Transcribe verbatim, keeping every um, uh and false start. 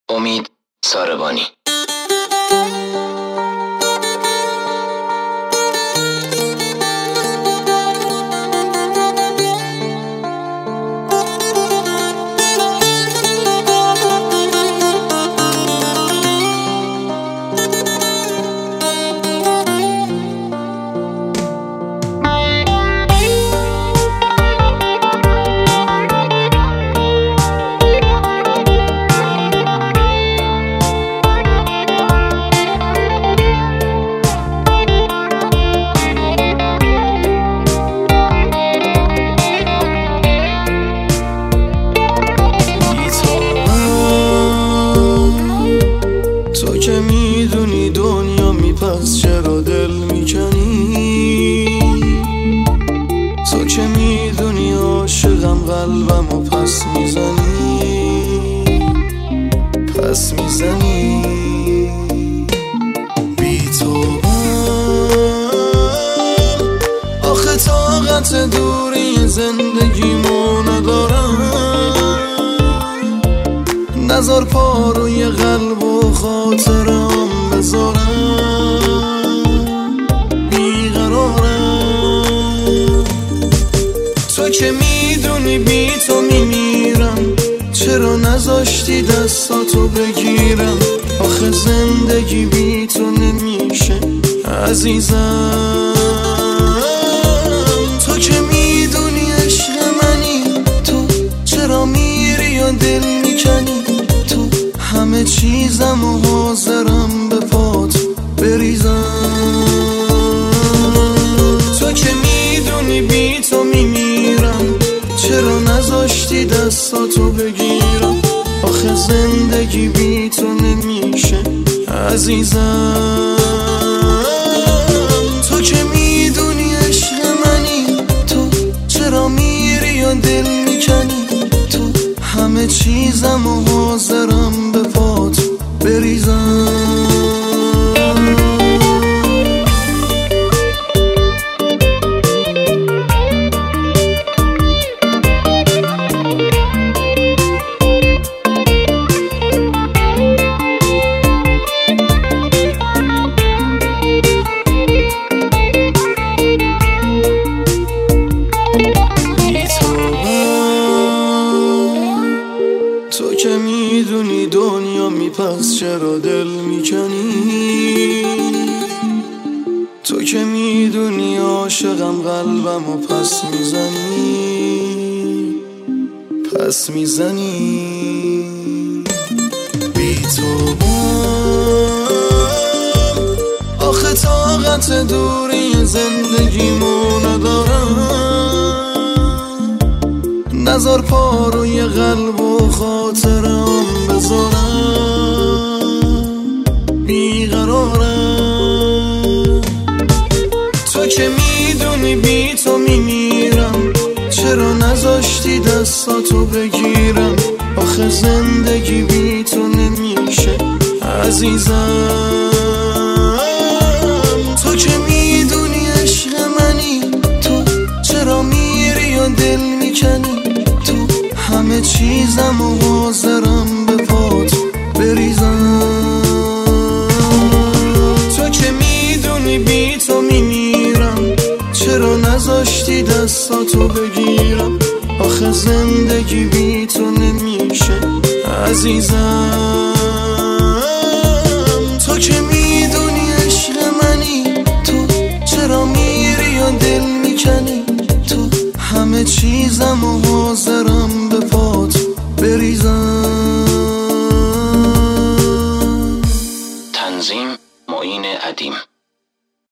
امید ساربانی. تو که میدونی دنیا میپس چرا دل میکنی؟ تو که میدونی عاشقم قلبم و پس میزنی پس میزنی بی تو آخه طاقت دوری زندگیمو ندارم. نذار پاروی قلب و خاطرم بذارم، بیقرارم. تو که میدونی بی تو میمیرم، چرا نذاشتی دستاتو بگیرم؟ آخه زندگی بی تو نمیشه عزیزم. تو که میدونی عشق منی، تو چرا میری و دل میکنی؟ تو همه چیزم و حاضرم به پات بریزم. تو که میدونی بی تو میمیرم، چرا نذاشتی دستاتو بگیرم؟ آخه زندگی بی تو نمیشه عزیزم. تو که میدونی عشق منی، تو چرا میری و دل میکنی؟ تو همه چیزم و حاضرم به پات بریزم. تو که میدونی دنیا میپس چرا دل میکنی؟ تو که میدونی عاشقم قلبم و پس میزنی پس میزنی بی تو آخه طاقت دوری زندگیمو ندارم. نذار پاروی قلب و خاطرم بذارم، بیقرارم. تو که میدونی بی تو میمیرم، چرا نذاشتی دستاتو بگیرم؟ آخه زندگی بی تو نمیشه عزیزم. تو که میدونی عشق منی، تو چرا میری و دل میکنی؟ تو همه چیزم و حاضرم به پات بریزم. تو که میدونی بی تو میمیرم، چرا نذاشتی دستاتو بگیرم؟ آخه زندگی بی تو نمیشه عزیزم. تو که میدونی عشق منی، تو چرا میری و دل میکنی؟ تو همه چیزم و حاضرم به پات بریزم.